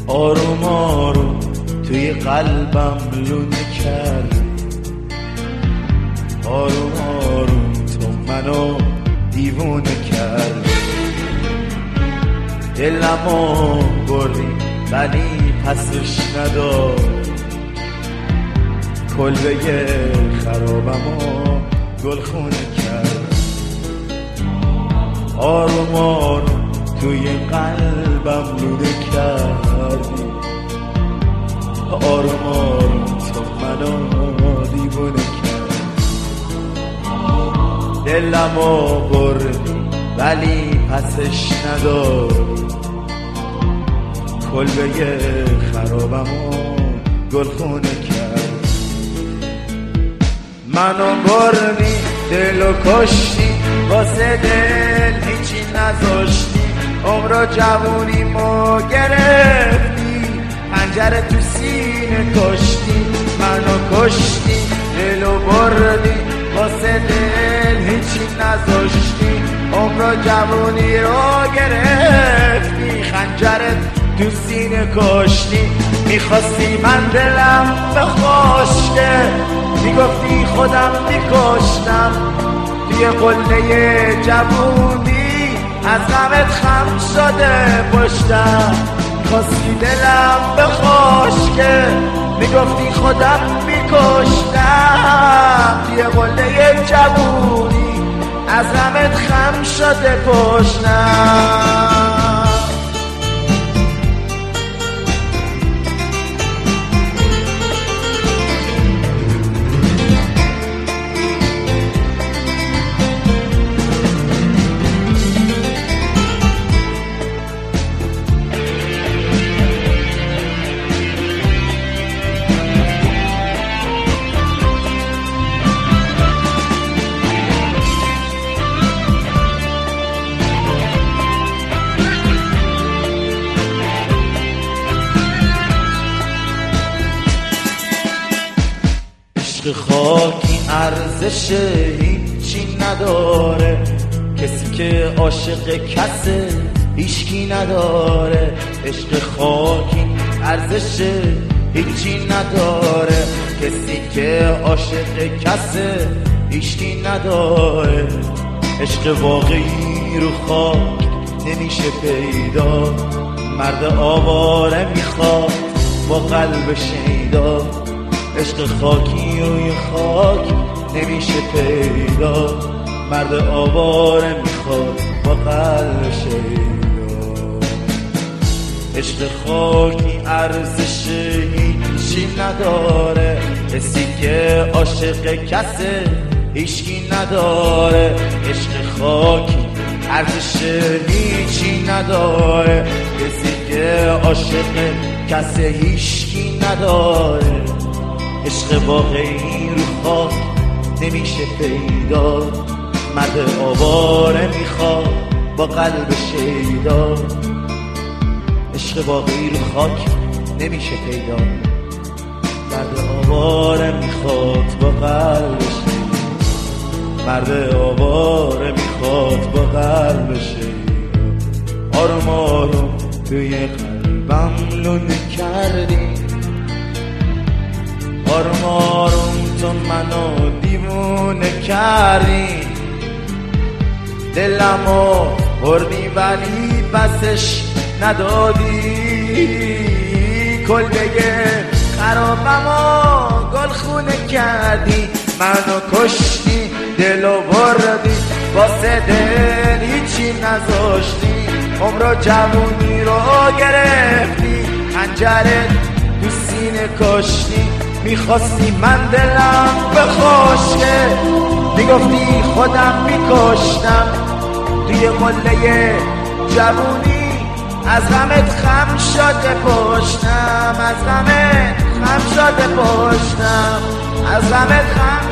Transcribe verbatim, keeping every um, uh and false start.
آروم آروم توی قلبم لونه کردی، آروم آروم تو منو دیوونه کردی. دلمو بردی ولی پسش ندار، کلبه خرابمو گلخونه کرد. آروم آروم توی قلبم لونه کردی، آروم آروم تو منو دیوونه کرد. دلمو بردی ولی پسش ندار، کلبه خرابمو گلخونه کرد. منو بردی دلو کشتی، واسه دل هیچی نذاشتی، عمر و جوونیمو گرفتی، پنجره تو سینه کشتی. منو کشتی دلو بردی، واسه دل هیچی نذاشتی، عمر و جوونی رو گرفتی، خنجرت تو سینه کشتی. میخواستی من دلم بخشکه، میگفتی خودم میکشتم، توی قله جوونی از غمت خم شده پشتم. میخواستی دلم بخشکه، میگفتی خودم میکشتم، توی قله جوونی از غمت خم شده پشتم. خاکی ارزش هیچی نداره، کسی که عاشق کسه هیچکی نداره. عشق خاکی ارزش هیچی نداره، کسی که عاشق کسه هیچکی نداره. عشق واقعی رو خاک نمیشه پیدا، مرد آواره میخواد با قلب شیدا. عشق خاکی روی خاک نمیشه پیدا، مرد آواره میخواد با قلب شیدا. عشق خاکی ارزش هیچی نداره، کسی که عاشق کسه هیچکی نداره. عشق خاکی ارزش هیچی نداره، کسی که عاشق کسه هیچکی نداره. عشق واقعی رو خاک نمیشه پیدا، مرد آواره میخواد با قلب شیدا. عشق واقعی رو خاک نمیشه پیدا، مرد آواره میخواد با قلب شیدا، مرد آواره میخواد با قلب شیدا. آروم آروم توی قلبم لونه کردی، آروم آروم تو منو دیوونه کردی. دلمو بردی ولی پسش ندادی، کلبه خرابمو گلخونه کردی. منو کشتی دلو بردی، واسه دل هیچی نذاشتی، عمر و جوونی رو گرفتی، خنجرت تو سینه کشتی. میخواستی من دلم بخشکه، میگفتی خودم میکشتم، توی قله جوونی از غمت خم شده پشتم، از غمت خم شده پشتم، از غمت خم